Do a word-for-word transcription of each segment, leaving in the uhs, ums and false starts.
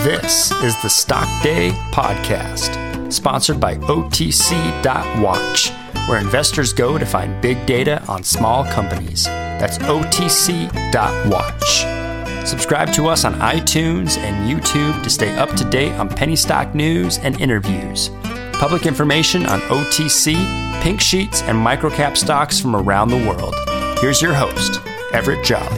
This is the Stock Day Podcast, sponsored by O T C dot watch, where investors go to find big data on small companies. That's O T C dot watch. Subscribe to us on iTunes and YouTube to stay up to date on penny stock news and interviews. Public information on O T C, pink sheets, and microcap stocks from around the world. Here's your host, Everett Jolly.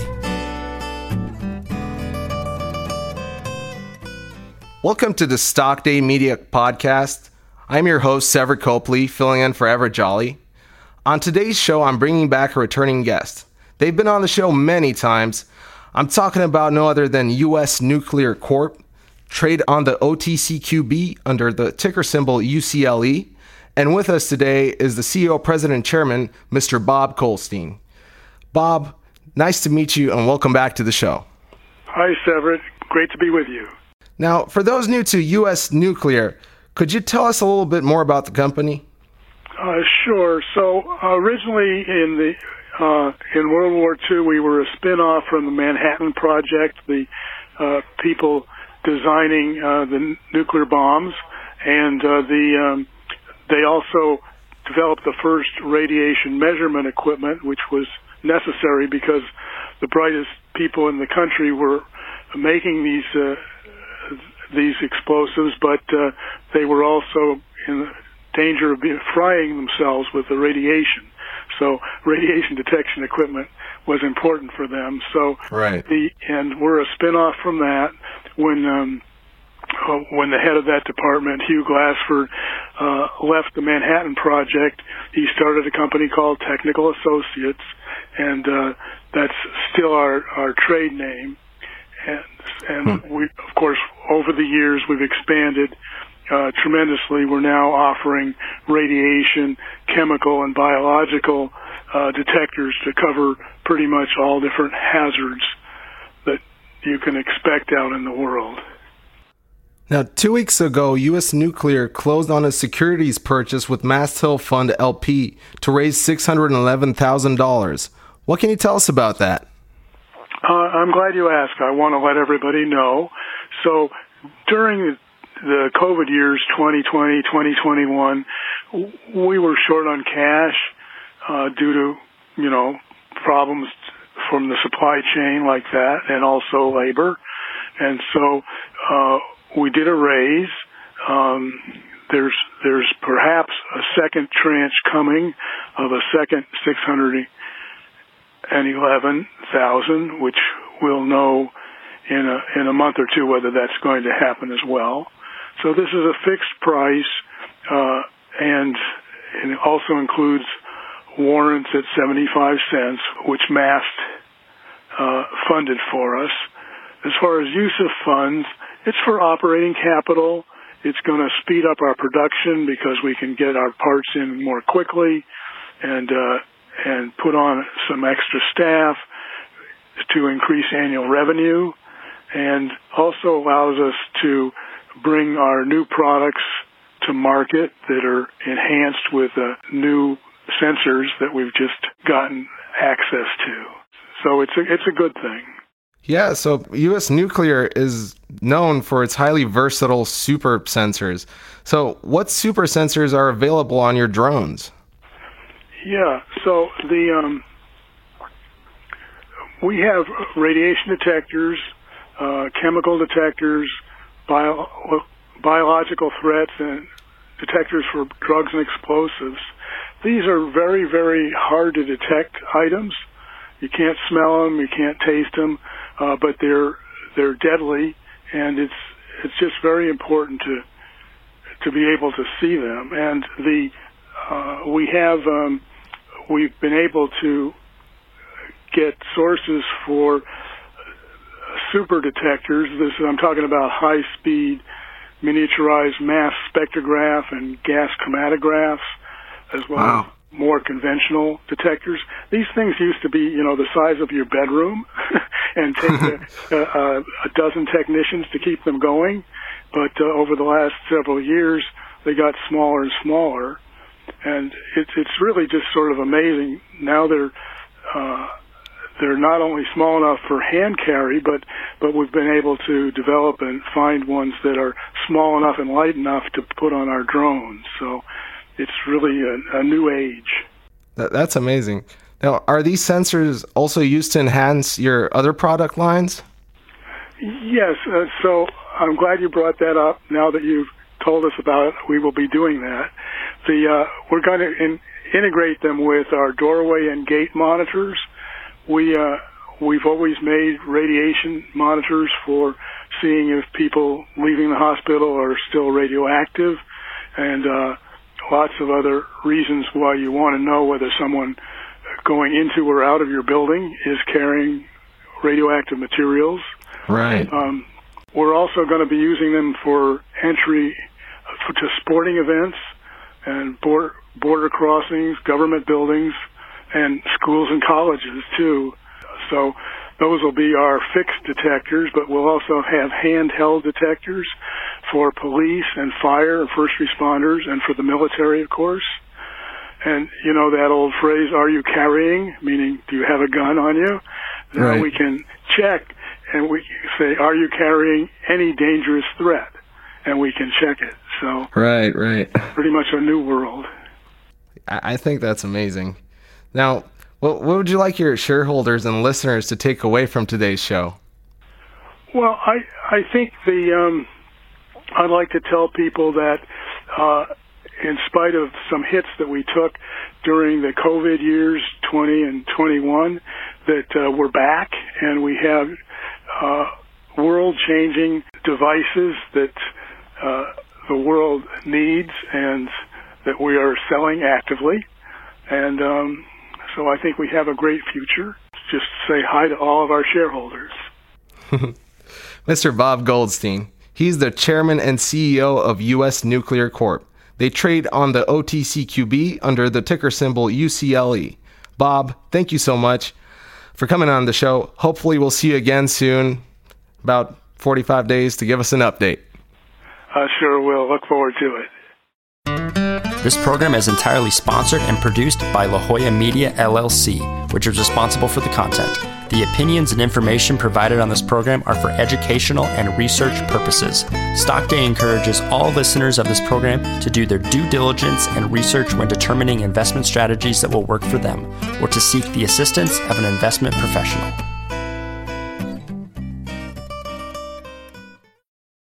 Welcome to the Stock Day Media Podcast. I'm your host, Everett Copley, filling in for Everett Jolly. On today's show, I'm bringing back a returning guest. They've been on the show many times. I'm talking about no other than U S Nuclear Corp, trade on the O T C Q B under the ticker symbol U C L E. And with us today is the C E O, President, and Chairman, Mister Bob Goldstein. Bob, nice to meet you and welcome back to the show. Hi, Everett. Great to be with you. Now, for those new to U S Nuclear, could you tell us a little bit more about the company? Uh, sure. So originally in the uh, in World War Two, we were a spin-off from the Manhattan Project, the uh, people designing uh, the n- nuclear bombs, and uh, the um, they also developed the first radiation measurement equipment, which was necessary because the brightest people in the country were making these uh, these explosives, but uh, they were also in danger of being, frying themselves with the radiation. So radiation detection equipment was important for them. So right. the and we're a spin-off from that. When um, uh, when the head of that department, Hugh Glassford, uh, left the Manhattan Project, he started a company called Technical Associates, and uh, that's still our, our trade name. And, and hmm. we, of course, over the years, we've expanded uh, tremendously. We're now offering radiation, chemical, and biological uh, detectors to cover pretty much all different hazards that you can expect out in the world. Now, two weeks ago, U S Nuclear closed on a securities purchase with Mast Hill Fund L P to raise six hundred eleven thousand dollars. What can you tell us about that? Uh, I'm glad you asked. I want to let everybody know. So during the COVID years, twenty twenty, twenty twenty-one, we were short on cash uh, due to, you know, problems from the supply chain like that, and also labor. And so uh, we did a raise. Um, there's there's perhaps a second tranche coming of a second six hundred and eleven thousand, which we'll know in a in a month or two whether that's going to happen as well. So this is a fixed price, uh, and, and it also includes warrants at seventy-five cents, which Mast uh, funded for us. As far as use of funds, it's for operating capital. It's going to speed up our production because we can get our parts in more quickly, and uh, and put on some extra staff to increase annual revenue, and also allows us to bring our new products to market that are enhanced with uh, new sensors that we've just gotten access to. So it's a, it's a good thing. Yeah, so U S Nuclear is known for its highly versatile super sensors. So what super sensors are available on your drones? Yeah, so the um, we have radiation detectors, uh, chemical detectors, bio, biological threats, and detectors for drugs and explosives. These are very, very hard to detect items. You can't smell them, you can't taste them, uh, but they're they're deadly, and it's it's just very important to to be able to see them. And the uh, we have. Um, We've been able to get sources for super detectors. This I'm talking about high-speed miniaturized mass spectrograph and gas chromatographs, as well wow. as more conventional detectors. These things used to be, you know, the size of your bedroom and take a, a, a dozen technicians to keep them going. But uh, over the last several years, they got smaller and smaller. And it's it's really just sort of amazing. Now they're uh, they're not only small enough for hand carry, but but we've been able to develop and find ones that are small enough and light enough to put on our drones. So it's really a, a new age. That, that's amazing. Now, are these sensors also used to enhance your other product lines? Yes. Uh, so I'm glad you brought that up. Now that you've told us about it, we will be doing that. The uh, we're going to in, integrate them with our doorway and gate monitors. We uh, we've always made radiation monitors for seeing if people leaving the hospital are still radioactive, and uh, lots of other reasons why you want to know whether someone going into or out of your building is carrying radioactive materials. Right. Um, we're also going to be using them for entry for, to sporting events and border, border crossings, government buildings, and schools and colleges, too. So those will be our fixed detectors, but we'll also have handheld detectors for police and fire and first responders and for the military, of course. And, you know, that old phrase, are you carrying, meaning do you have a gun on you? Right. Now we can check and we say, are you carrying any dangerous threat? And we can check it. So right, right. Pretty much a new world. I think that's amazing. Now, what, what would you like your shareholders and listeners to take away from today's show? Well, I I think the um, I'd like to tell people that uh, in spite of some hits that we took during the COVID years, twenty and twenty-one, that uh, we're back and we have uh, world-changing devices that uh, the world needs and that we are selling actively. And um, so I think we have a great future. Just say hi to all of our shareholders. Mister Bob Goldstein, he's the chairman and C E O of U S Nuclear Corp. They trade on the O T C Q B under the ticker symbol U C L E. Bob, thank you so much for coming on the show. Hopefully we'll see you again soon, about forty-five days, to give us an update. I sure will. Look forward to it. This program is entirely sponsored and produced by La Jolla Media, L L C, which is responsible for the content. The opinions and information provided on this program are for educational and research purposes. Stock Day encourages all listeners of this program to do their due diligence and research when determining investment strategies that will work for them, or to seek the assistance of an investment professional.